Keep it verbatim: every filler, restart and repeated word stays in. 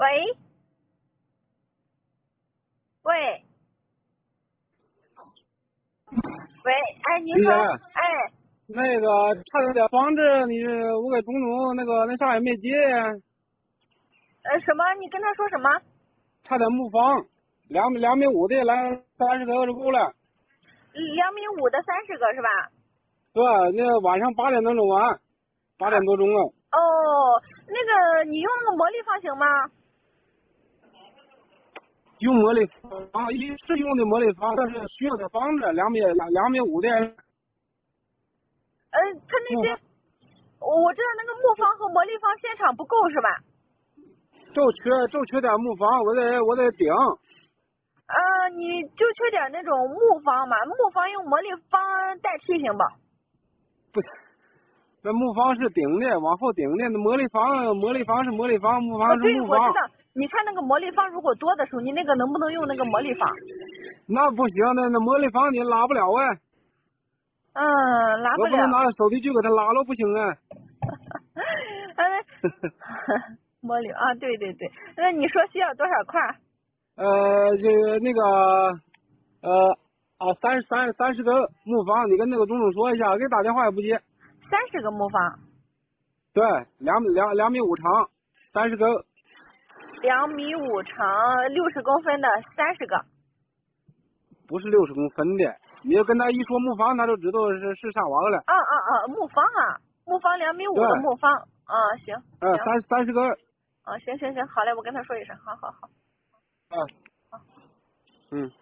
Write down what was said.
喂，喂，喂，哎，您说，哎， 那个差点房子，你我给董总那个那啥也没结， 呃，什么？你跟他说什么？ 差点木房，两两米五的来三十个就够了， 两米五的三十个是吧？ 对吧？那晚上八点多钟完，八点多钟了。 哦，那个你用那个魔力方行吗？ 用魔力房，一是用的魔力房，但是需要的房子两米两两米五的。 呃，他那些，我知道那个木方和魔力方现场不够是吧？ 就缺就缺点木房，我得我得顶。 呃，你就缺点那种木方嘛，木方用魔力方代替行不？ 不，那木房是顶的，往后顶的。那魔力房魔力房是魔力房，木哦， 房是对， 木房。 我知道。你看那个魔力方如果多的时候，你那个能不能用那个魔力方？ 那不行，那那魔力房你拉不了哎。 嗯，拉不了。 我不能拿手提锯给他拉了，不行啊。 哎，魔力啊，对对对，那你说需要多少块？ 呃，这个那个呃啊三三三十个木房，你跟那个总总说一下，给打电话也不接。 三十个木方。 对，两两两米五长，三十个。 两米五长，六十公分的三十个。 不是六十公分的，你要跟他一说木房，他就知道是是啥玩意了。 啊啊啊，木方啊，木方两米五的木方。啊，行。 呃， 行。 三三十个。 啊，行行行，好嘞，我跟他说一声，好好好。 啊。好。嗯。